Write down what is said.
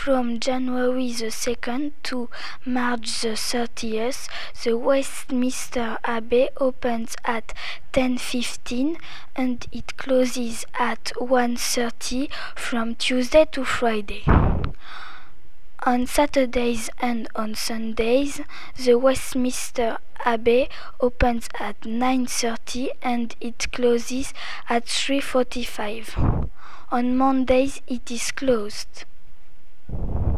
From January the 2nd to March the 30th, the Westminster Abbey opens at 10:15 and it closes at 1:30 from Tuesday to Friday. On Saturdays and on Sundays, the Westminster Abbey opens at 9:30 and it closes at 3:45. On Mondays it is closed.